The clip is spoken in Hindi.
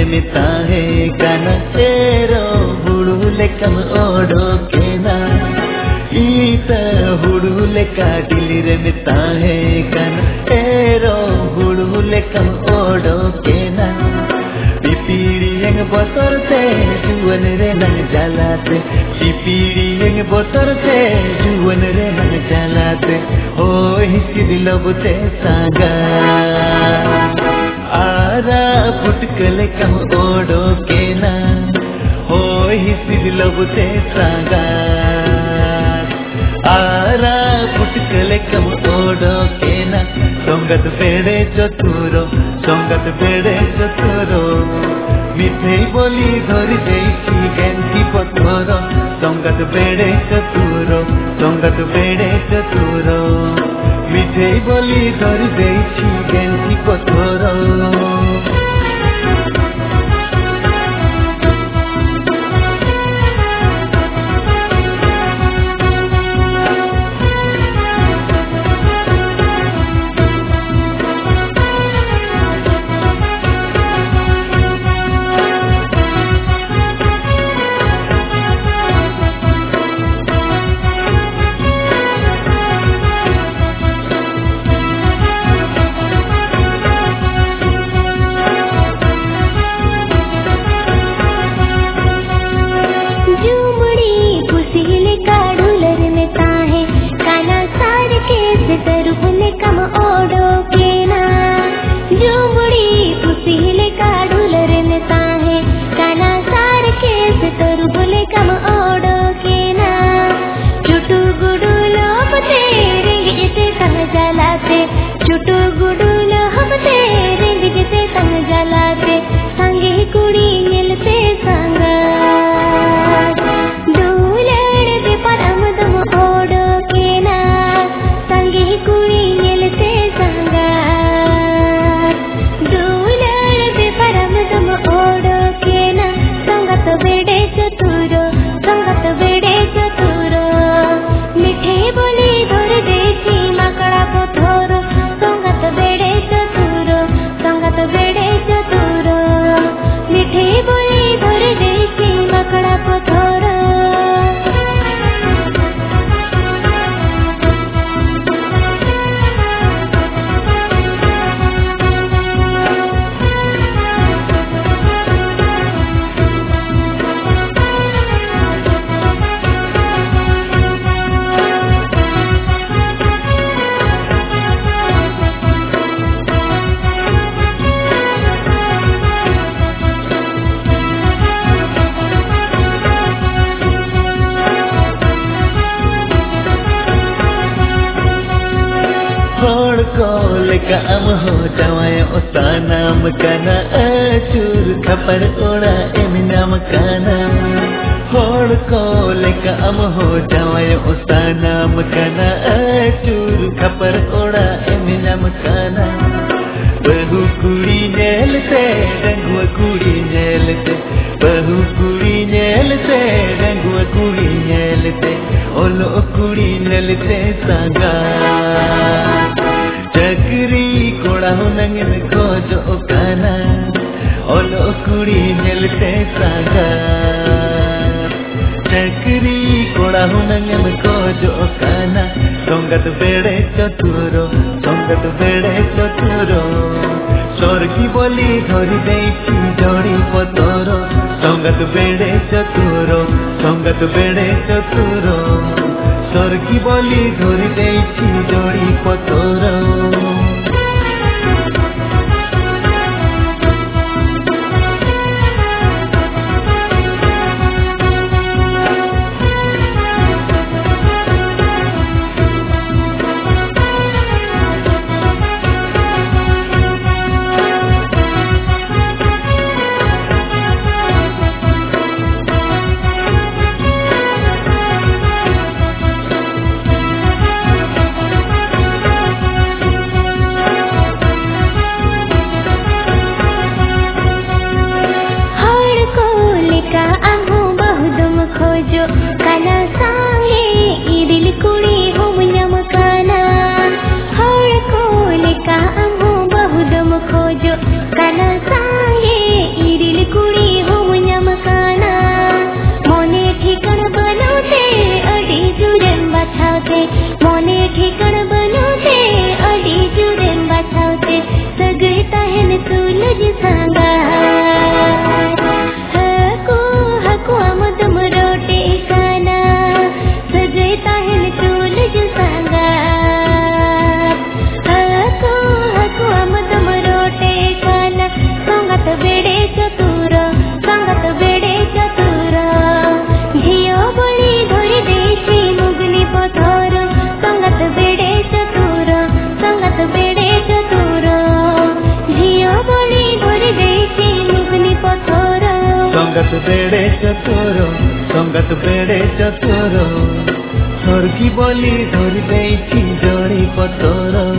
मिताहे काना तेरो हुडुले कम ओडो केना ईता हुडुले काटिलिरे मिताहे काना तेरो हुडुले कम ओडो केना पिपीड़ी यंग बोतर से जुवन रे नंग जलाते पिपीड़ी यंग बोतर से जुवन रे नंग जलाते ओ हिस्सी दिलबते सागा आरा पुटकले कम ओडो केना ओ हिस्सी दिलबते सागा आरा पुटकले कम ओडो केना संगत बेड़े चतुरो संगत बेड़े चतुरो मिठे बोली धरी देइछि गेंती पथर संगत बेड़े चतुरो संगत बेड़े चतुरो मिठे बोली धरी देइछि गेंती पथर काम हो जाए उसा नाम काना चूर खपर ओड़ा एम नाम काना होड़ को ले काम हो जाए उसा नाम काना चूर खपर ओड़ा एम नाम काना बहु कुड़ी नेल से रंगुआ कुड़ी नेल से बहु कुड़ी नेल से रंगुआ कुड़ी नेल से ओलो कुड़ी नेल से सांगा चक्री कोड़ा हो नंगन खोजो काना ओलो कुड़ी नेलते सागा चक्री कोड़ा हो नंगन खोजो काना संगत बेड़े चतुरो संगत बेड़े चतुरो स्वर्गी बोली धरी देइछि जोड़ी पतरो संगत बेड़े चतुरो संगत बेड़े चतुरो स्वर्गी बोली धरी देइछि जोड़ी पतरो संगत बेड़े चतुर हरकी बोली धरी देछि जड़ी पतर